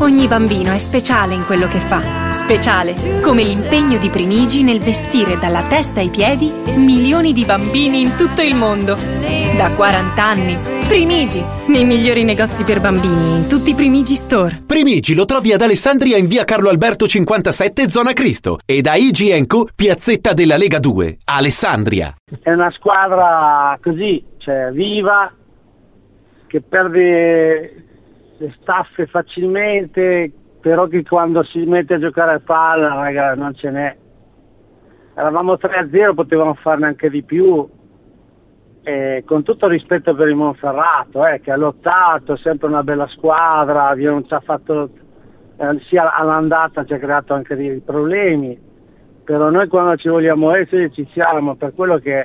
Ogni bambino è speciale in quello che fa. Speciale come l'impegno di Primigi nel vestire dalla testa ai piedi milioni di bambini in tutto il mondo. Da 40 anni. Primigi, nei migliori negozi per bambini in tutti i Primigi Store. Primigi lo trovi ad Alessandria in via Carlo Alberto 57, zona Cristo, e da IG & Co, piazzetta della Lega 2, Alessandria. È una squadra così, cioè viva, che perde le staffe facilmente, però che quando si mette a giocare a palla, raga, non ce n'è. Eravamo 3-0, potevamo farne anche di più, con tutto il rispetto per il Monferrato, che ha lottato, sempre una bella squadra, non ci ha fatto, sia all'andata ci ha creato anche dei problemi, però noi quando ci vogliamo essere ci siamo, per quello che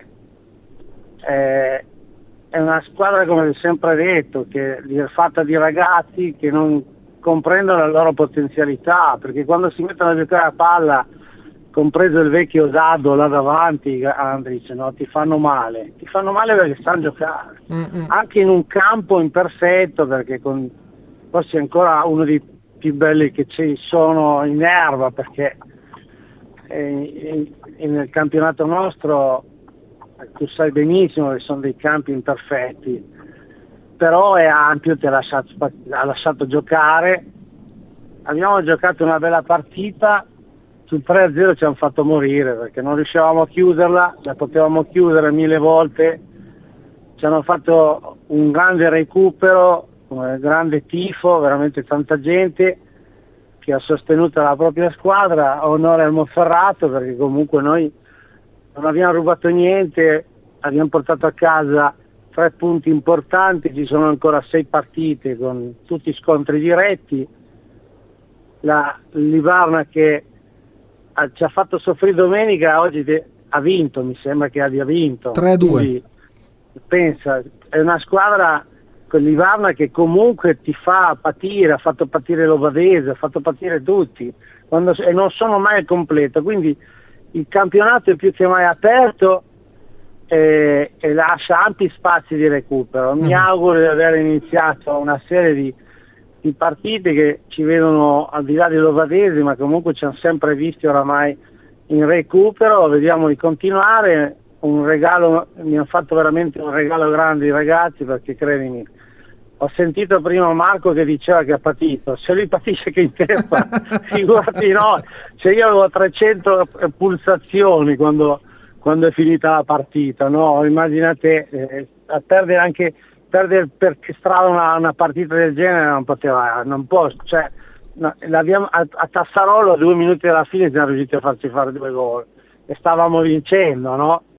è una squadra, come ho sempre detto, che è fatta di ragazzi che non comprendono la loro potenzialità, perché quando si mettono a giocare a palla, compreso il vecchio Dado là davanti, Andrić, no? Ti fanno male perché sanno giocare, anche in un campo imperfetto, perché forse è ancora uno dei più belli che ci sono in erba, perché nel campionato nostro tu sai benissimo che sono dei campi imperfetti, però è ampio, ha lasciato giocare, abbiamo giocato una bella partita. Sul 3-0 ci hanno fatto morire perché non riuscivamo a chiuderla, la potevamo chiudere 1000 volte, ci hanno fatto un grande recupero, un grande tifo, veramente tanta gente che ha sostenuto la propria squadra, onore al Monferrato, perché comunque noi non abbiamo rubato niente, abbiamo portato a casa 3 punti importanti, ci sono ancora 6 partite con tutti scontri diretti, la Livarna che ci ha fatto soffrire domenica, oggi ha vinto, mi sembra che abbia vinto 3-2. Quindi, pensa, è una squadra con Livarna che comunque ti fa patire, ha fatto patire l'Ovadese, ha fatto patire tutti, e non sono mai al completo, quindi il campionato è più che mai aperto e lascia ampi spazi di recupero. Mi auguro di aver iniziato una serie di partite che ci vedono al di là dell'Ovadese, ma comunque ci hanno sempre visti oramai in recupero, vediamo di continuare. Un regalo, mi hanno fatto veramente un regalo grande i ragazzi, perché credimi, ho sentito prima Marco che diceva che ha patito, se lui patisce che in testa, figurati no, cioè io avevo 300 pulsazioni quando è finita la partita, no? Immaginate, a perdere per strada una partita del genere non può, cioè, no, a Tassarolo a 2 minuti dalla fine siamo riusciti a farci fare 2 gol e stavamo vincendo, no?